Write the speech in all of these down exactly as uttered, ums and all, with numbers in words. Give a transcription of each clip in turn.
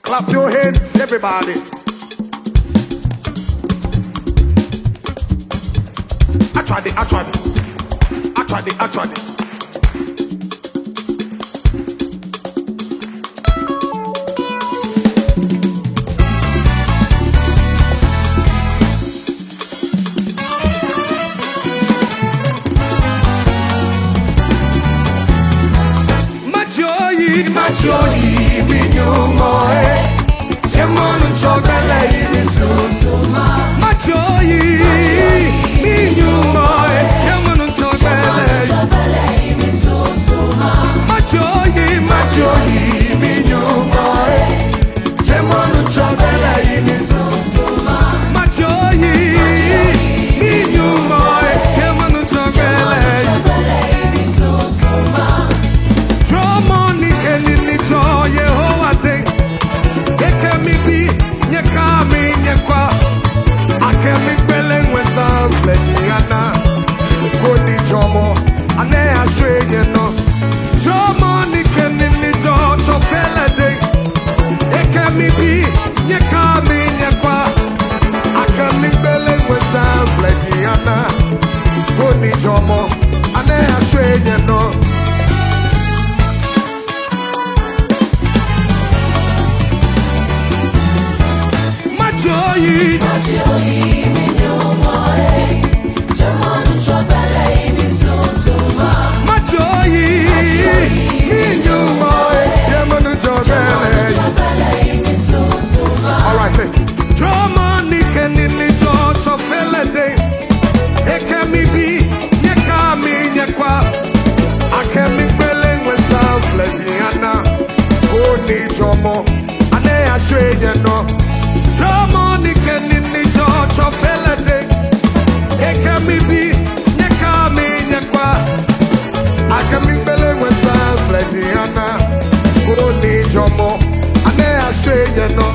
Clap your hands, everybody. I tried it, I tried it. I tried it, I tried it. Machoyi minyumoe Chemonu chogala imi susuma Machoyi minyumoe Chemonu chogala imi susuma Machoyi Machoyi minyumoe Chemonu chogala imi susuma Machoyi minyumoe Chemonu chogala imi susuma Yehovah day, ekemi bi nyekami nyekwa, akemi beleng wesa flejiana, koni jomo ane aswenye no, jomo ni keni ni jo chofele day, ekemi bi nyekami nyekwa, akemi beleng wesa flejiana, koni jomo ane aswenye no. Machoyi, Machoyi minyumoe Chemonu chogala imi susuma Machoyi minyumoe Chemonu chogala imi susuma. All right, say Drama ni keni ni jo chofele day Ekemi bi nyekami nyekwa Akemi beleng wesa flejiana Koni jomo ane aswenye no Drama ni keni ni jo chofele day Ekemi bi nyekami nyekwa Akemi beleng wesa flejiana Koni jomo ane aswenye no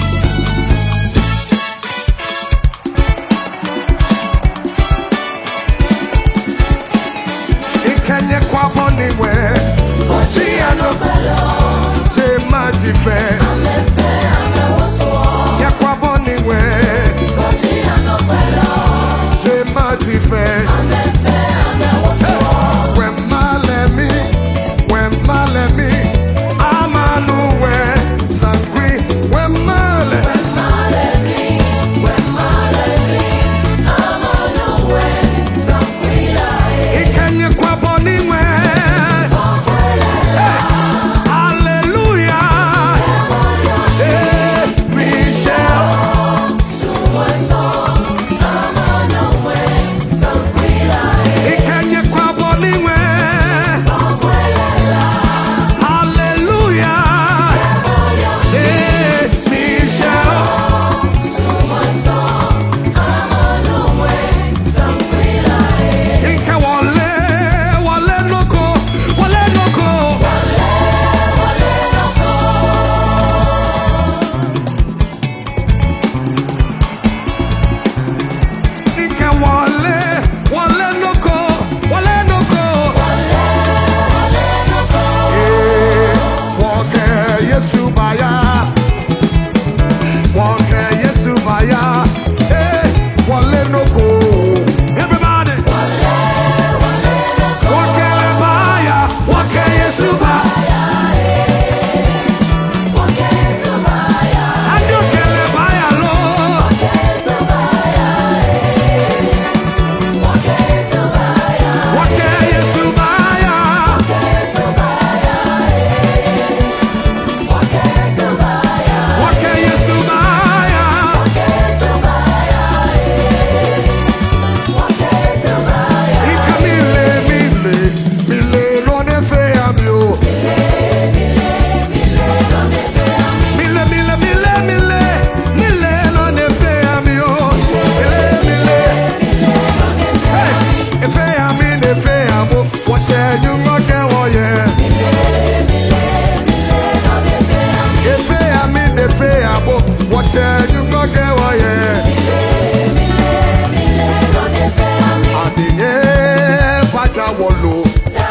Kenya kwa boni we Ochi anobelo Che maji fe Amefe amewoso Ya kwa boni we Ochi anobelo Che maji fe Amefe amewoso We malemi We malemi Amanu we Sangwi We male We malemi We malemi Amanu we Sangwi lae Kenya kwa boni we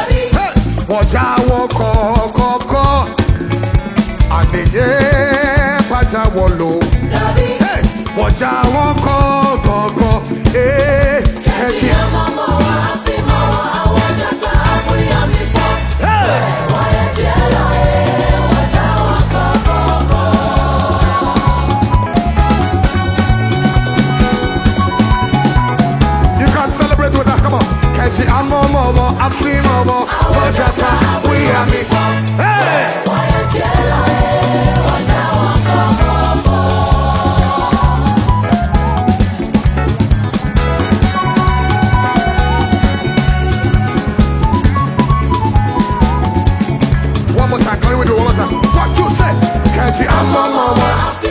Ọjà wọkọ̀ kọ̀ọ̀kọ̀ àdìyẹ waja wolo. Hey, waja wonko koko. Hey, keji. Keji amo momo, afri momo, wajata, we are me. Hey! One more time, can we do one more time? What you say? Keji amo momo.